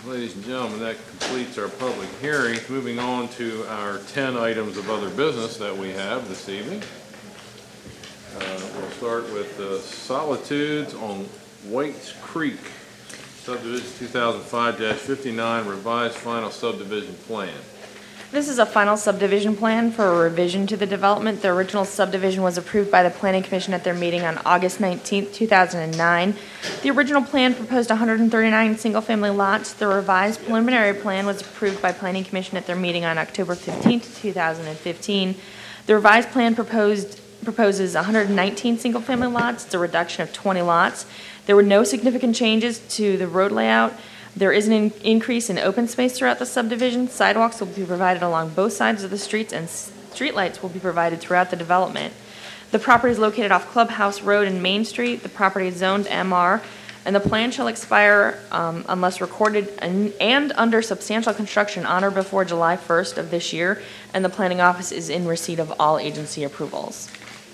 Ladies and gentlemen, that completes our public hearings. Moving on to our 10 items of other business that we have this evening. We'll start with Solitudes on Whites Creek, subdivision 2005-59, revised final subdivision plan. This is a final subdivision plan for a revision to the development. The original subdivision was approved by the Planning Commission at their meeting on August 19, 2009. The original plan proposed 139 single-family lots. The revised preliminary plan was approved by Planning Commission at their meeting on October 15, 2015. The revised plan proposes 119 single-family lots. It's a reduction of 20 lots. There were no significant changes to the road layout. There is an increase in open space throughout the subdivision. Sidewalks will be provided along both sides of the streets, and streetlights will be provided throughout the development. The property is located off Clubhouse Road and Main Street. The property is zoned MR, and the plan shall expire unless recorded and under substantial construction on or before July 1st of this year, and the planning office is in receipt of all agency approvals.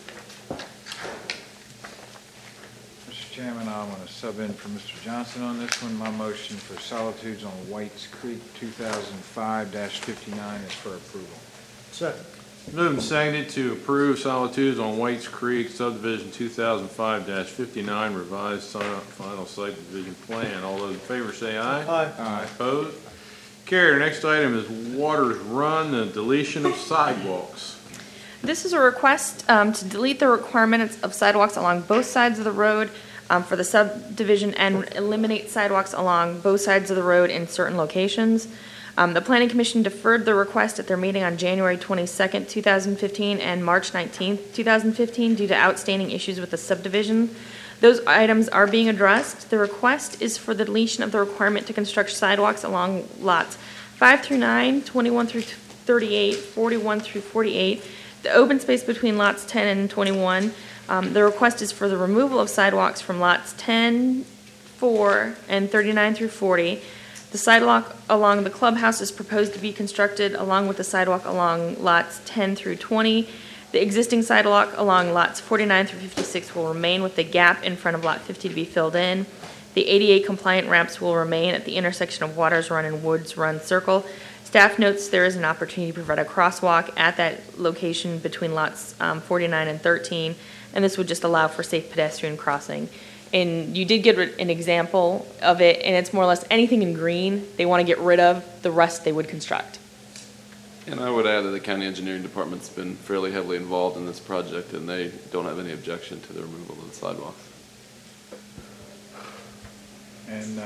Mr. Chairman, I'm going to sub in for Mr. Johnson on this one. My motion for Solitudes on Whites Creek 2005-59 is for approval. Second. Moved and seconded to approve Solitudes on Whites Creek, subdivision 2005-59, revised final subdivision plan. All those in favor say aye. Aye. Aye. Opposed? Carried. Our next item is Waters Run, the deletion of sidewalks. This is a request to delete the requirements of sidewalks along both sides of the road for the subdivision and eliminate sidewalks along both sides of the road in certain locations. The Planning Commission deferred the request at their meeting on January 22nd, 2015 and March 19th, 2015 due to outstanding issues with the subdivision. Those items are being addressed. The request is for the deletion of the requirement to construct sidewalks along lots 5 through 9, 21 through 38, 41 through 48, the open space between lots 10 and 21. The request is for the removal of sidewalks from lots 10, 4, and 39 through 40. The sidewalk along the clubhouse is proposed to be constructed along with the sidewalk along lots 10 through 20. The existing sidewalk along lots 49 through 56 will remain with the gap in front of lot 50 to be filled in. The ADA compliant ramps will remain at the intersection of Waters Run and Woods Run Circle. Staff notes there is an opportunity to provide a crosswalk at that location between lots 49 and 13, and this would just allow for safe pedestrian crossing. And you did get an example of it, and it's more or less anything in green they want to get rid of, the rest they would construct. And I would add that the county engineering department's been fairly heavily involved in this project, and they don't have any objection to the removal of the sidewalks. And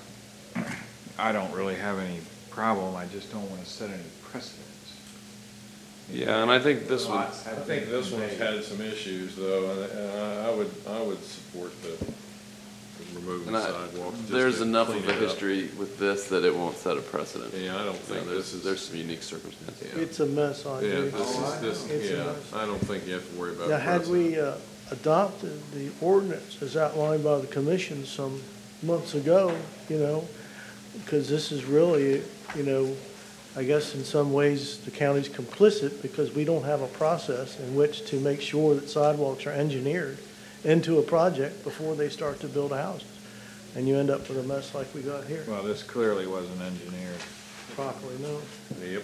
I don't really have any problem. I just don't want to set any precedents. Yeah, and I think this one. I think this one's had some issues, though, and I would support the removing the sidewalks. There's enough of a history with this that it won't set a precedent. Yeah, I don't think there's some unique circumstances. Yeah. It's a mess, I agree. I don't think you have to worry about Now, had we precedent. adopted the ordinance as outlined by the commission some months ago, because this is really, I guess in some ways the county's complicit because we don't have a process in which to make sure that sidewalks are engineered into a project before they start to build houses. And you end up with a mess like we got here. Well, this clearly wasn't engineered. Properly, no. Yep.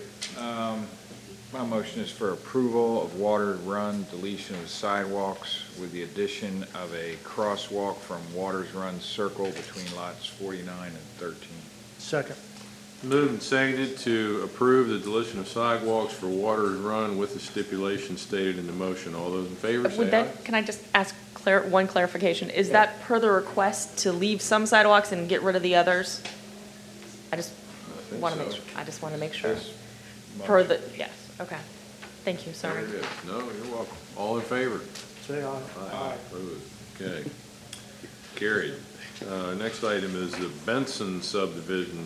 My motion is for approval of Waters Run deletion of sidewalks with the addition of a crosswalk from Waters Run Circle between lots 49 and 13. Second. Moved and seconded to approve the deletion of sidewalks for Waters Run with the stipulation stated in the motion. All those in favor say aye. Can I just ask one clarification? Is that per the request to leave some sidewalks and get rid of the others? I just want to make sure. Yes, okay. Thank you, sorry. Very good. No, you're welcome. All in favor? Say aye. Aye. Opposed? Okay. Carried. Next item is the Benson subdivision,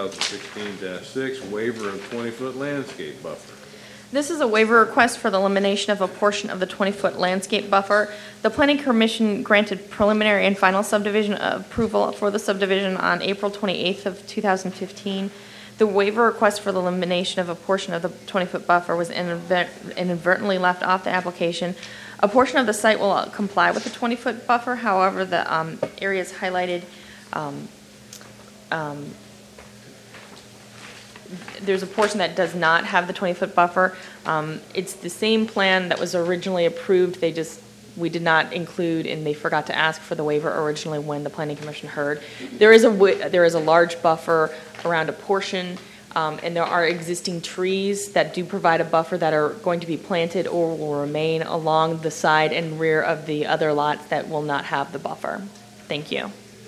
2016-6, waiver of 20-foot landscape buffer. This is a waiver request for the elimination of a portion of the 20-foot landscape buffer. The Planning Commission granted preliminary and final subdivision approval for the subdivision on April 28th of 2015. The waiver request for the elimination of a portion of the 20-foot buffer was inadvertently left off the application. A portion of the site will comply with the 20-foot buffer. However, the areas highlighted there's a portion that does not have the 20-foot buffer. It's the same plan that was originally approved, we did not include, and they forgot to ask for the waiver originally when the planning commission heard. There is a large buffer around a portion, and there are existing trees that do provide a buffer that are going to be planted or will remain along the side and rear of the other lots that will not have the buffer. Thank you.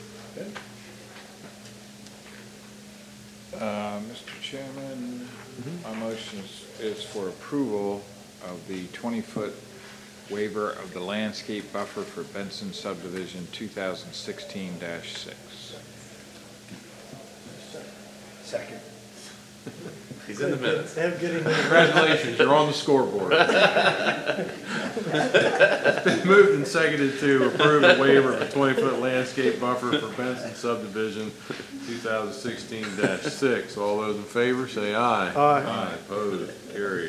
Mr. Chairman, my motion is for approval of the 20-foot waiver of the landscape buffer for Benson subdivision 2016-6. Second. He's in the minutes. Congratulations, you're on the scoreboard. It's been moved and seconded to approve the waiver of a 20-foot landscape buffer for Benson subdivision 2016-6. All those in favor, say aye. Aye. Opposed, carried.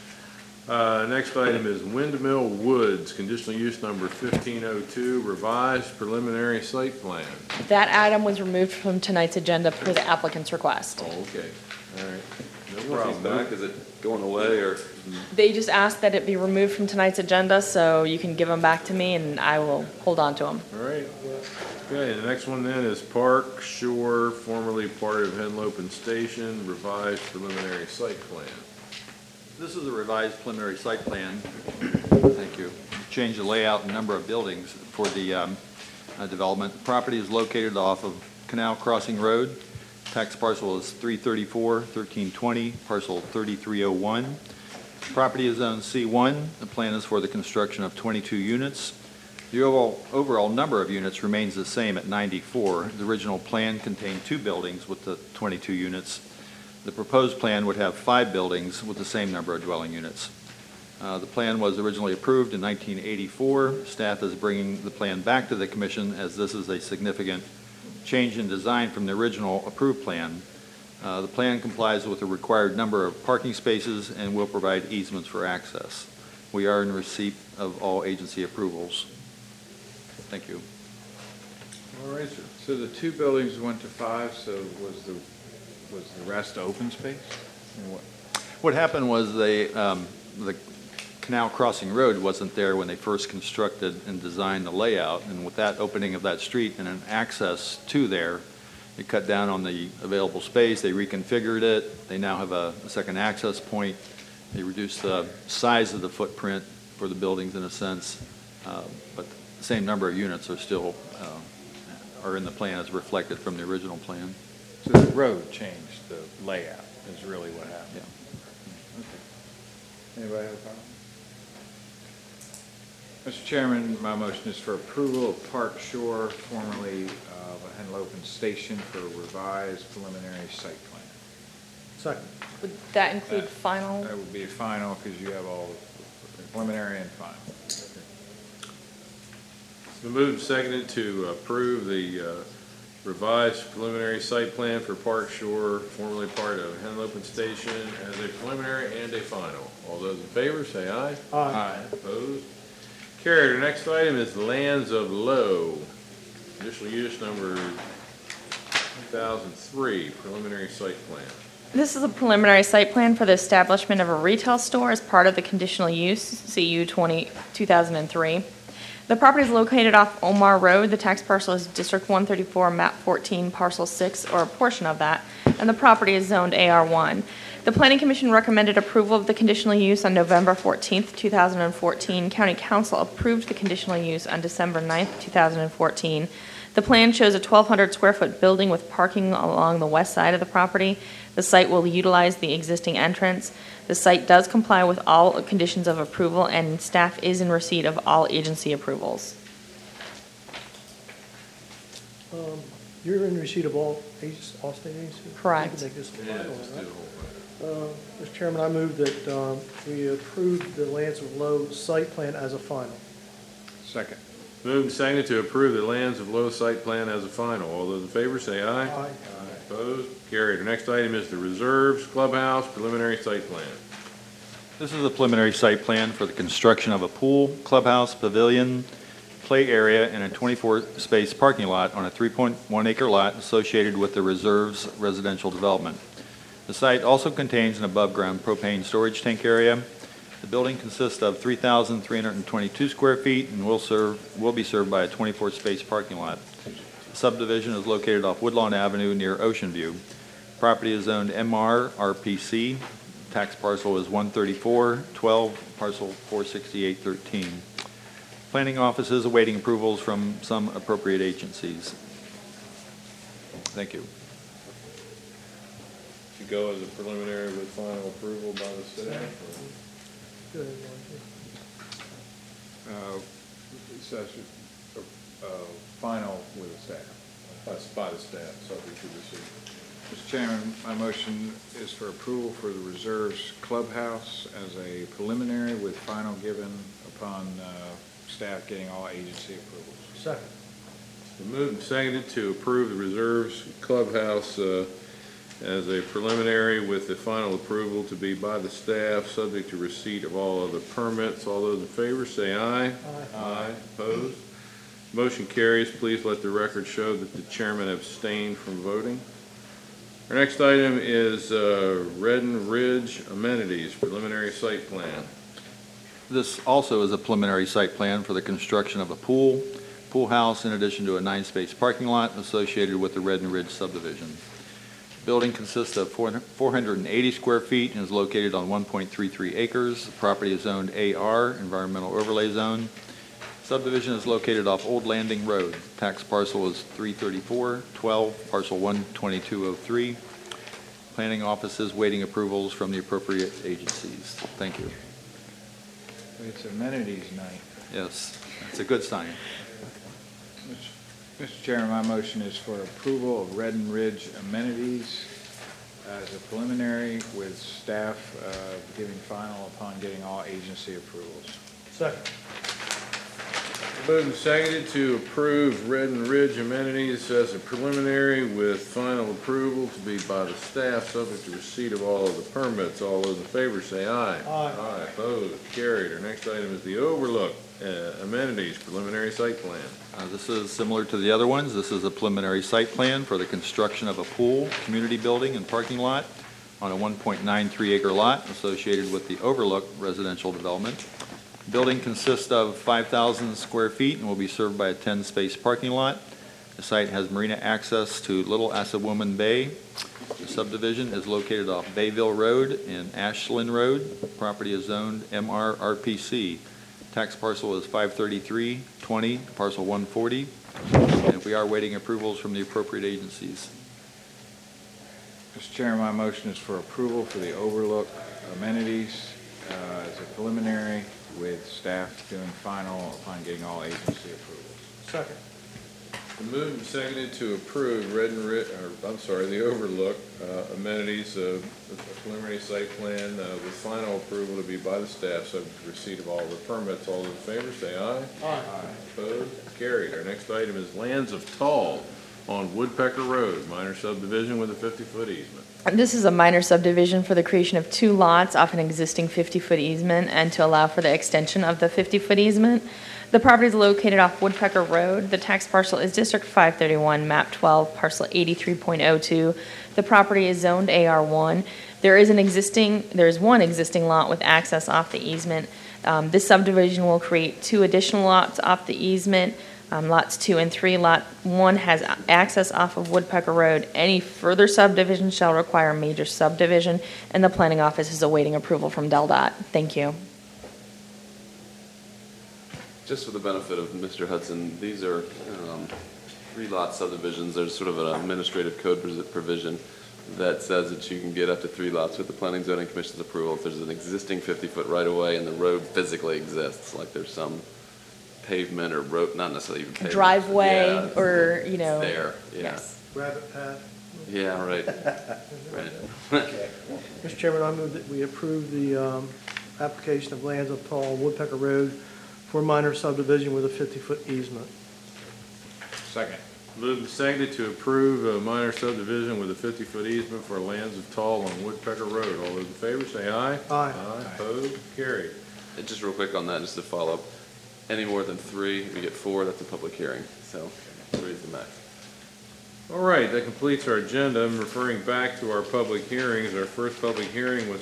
Next item is Windmill Woods, conditional use number 1502, revised preliminary site plan. That item was removed from tonight's agenda per the applicant's request. Oh, okay, all right. No Once problem. he's back, is it going away or? They just asked that it be removed from tonight's agenda, so you can give them back to me and I will hold on to them. All right. Okay, the next one then is Park Shore, formerly part of Henlopen Station, revised preliminary site plan. This is a revised preliminary site plan. Thank you. Change the layout and number of buildings for the development. The property is located off of Canal Crossing Road. Tax parcel is 334-1320, parcel 3301. Property is zone C1. The plan is for the construction of 22 units. The overall number of units remains the same at 94. The original plan contained 2 buildings with the 22 units. The proposed plan would have 5 buildings with the same number of dwelling units. The plan was originally approved in 1984. Staff is bringing the plan back to the commission as this is a significant change in design from the original approved plan. The plan complies with the required number of parking spaces and will provide easements for access. We are in receipt of all agency approvals. Thank you. All right, sir. So the 2 buildings went to 5, so was the rest open space? Or what? What happened was the Canal Crossing Road wasn't there when they first constructed and designed the layout, and with that opening of that street and an access to there, they cut down on the available space, they reconfigured it, they now have a second access point, they reduced the size of the footprint for the buildings in a sense, but the same number of units are still are in the plan as reflected from the original plan. So the road changed the layout is really what happened? Yeah. Okay. Anybody have a comment? Mr. Chairman, my motion is for approval of Park Shore, formerly Henlopen Station, for revised preliminary site plan. Second. Would that include final? That would be a final because you have all the preliminary and final. It's been moved and seconded to approve the revised preliminary site plan for Park Shore, formerly part of Henlopen Station, as a preliminary and a final. All those in favor, say aye. Aye. Opposed? Carried. Our next item is Lands of Low, conditional use number 2003, preliminary site plan. This is a preliminary site plan for the establishment of a retail store as part of the conditional use, CU 2003. The property is located off Omar Road. The tax parcel is District 134, map 14, parcel 6, or a portion of that, and the property is zoned AR1. The Planning Commission recommended approval of the conditional use on November 14th, 2014. County Council approved the conditional use on December 9th, 2014. The plan shows a 1,200 square foot building with parking along the west side of the property. The site will utilize the existing entrance. The site does comply with all conditions of approval, and staff is in receipt of all agency approvals. You're in receipt of all state agencies? Correct. You can make this the Yeah, final, just do right? the whole thing. Mr. Chairman, I move that we approve the Lands of Low site plan as a final. Second. Moved and seconded to approve the Lands of Low site plan as a final. All those in favor, say aye. Aye. Opposed? Carried. Our next item is the Reserves Clubhouse preliminary site plan. This is a preliminary site plan for the construction of a pool, clubhouse, pavilion, play area, and a 24-space parking lot on a 3.1 acre lot associated with the Reserves residential development. The site also contains an above-ground propane storage tank area. The building consists of 3,322 square feet and will be served by a 24-space parking lot. The subdivision is located off Woodlawn Avenue near Ocean View. Property is zoned MR RPC. Tax parcel is 13412, parcel 46813. Planning office is awaiting approvals from some appropriate agencies. Thank you. To go as a preliminary with final approval by the staff? Go ahead, Marcia. It says, final with the staff. By the staff, subject to receipt. Mr. Chairman, my motion is for approval for the Reserves Clubhouse as a preliminary with final given upon staff getting all agency approvals. Second. Been moved and seconded to approve the Reserves Clubhouse as a preliminary with the final approval to be by the staff, subject to receipt of all other permits. All those in favor, say aye. Aye. Aye. Opposed? Motion carries. Please let the record show that the chairman abstained from voting. Our next item is Redden Ridge Amenities Preliminary Site Plan. This also is a preliminary site plan for the construction of a pool house, in addition to a 9-space parking lot associated with the Redden Ridge subdivision. The building consists of 480 square feet and is located on 1.33 acres. The property is zoned AR, Environmental Overlay Zone. Subdivision is located off Old Landing Road. Tax parcel is 33412, parcel 12203. Planning office is waiting approvals from the appropriate agencies. Thank you. It's amenities night. Yes, it's a good sign. Mr. Chairman, my motion is for approval of Redden Ridge amenities as a preliminary with staff giving final upon getting all agency approvals. Second. Moved and seconded to approve Redden Ridge Amenities as a preliminary with final approval to be by the staff, subject to receipt of all of the permits. All those in favor say aye. Aye. Aye. Opposed? Carried. Our next item is the Overlook Amenities Preliminary Site Plan. This is similar to the other ones. This is a preliminary site plan for the construction of a pool, community building, and parking lot on a 1.93 acre lot associated with the Overlook residential development. The building consists of 5,000 square feet and will be served by a 10-space parking lot. The site has marina access to Little Assawamon Bay. The subdivision is located off Bayville Road and Ashland Road. The property is zoned MRRPC. Tax parcel is 53320, parcel 140, and we are waiting approvals from the appropriate agencies. Mr. Chairman, my motion is for approval for the Overlook amenities as a preliminary with staff doing final upon getting all agency approvals. Second. Been moved and seconded to approve the Overlook amenities, preliminary site plan with final approval to be by the staff, subject to receipt of all the permits. All those in favor say aye. Aye. Opposed? Carried. Our next item is Lands of Tall on Woodpecker Road, minor subdivision with a 50-foot easement. This is a minor subdivision for the creation of 2 lots off an existing 50-foot easement and to allow for the extension of the 50-foot easement. The property is located off Woodpecker Road. The tax parcel is District 531, Map 12, Parcel 83.02. The property is zoned AR1. There is one existing lot with access off the easement. This subdivision will create 2 additional lots off the easement. Lots 2 and 3. Lot 1 has access off of Woodpecker Road. Any further subdivision shall require major subdivision, and the planning office is awaiting approval from DelDOT. Thank you. Just for the benefit of Mr. Hudson, these are 3-lot subdivisions. There's sort of an administrative code provision that says that you can get up to 3 lots with the Planning and Zoning Commission's approval if there's an existing 50-foot right-of-way and the road physically exists, like there's some pavement or road, not necessarily even pavement. Driveway Yeah, or, there, yeah. Yes. Rabbit path. Yeah, right. Right. Mr. Chairman, I move that we approve the application of Lands of Tall, Woodpecker Road for minor subdivision with a 50-foot easement. Second. Moved and seconded to approve a minor subdivision with a 50-foot easement for Lands of Tall on Woodpecker Road. All those in favor say aye. Aye. Opposed? Carried. And just real quick on that, just to follow up, any more than 3, we get 4, that's a public hearing, so 3 is the max. All right, that completes our agenda. I'm referring back to our public hearings. Our first public hearing was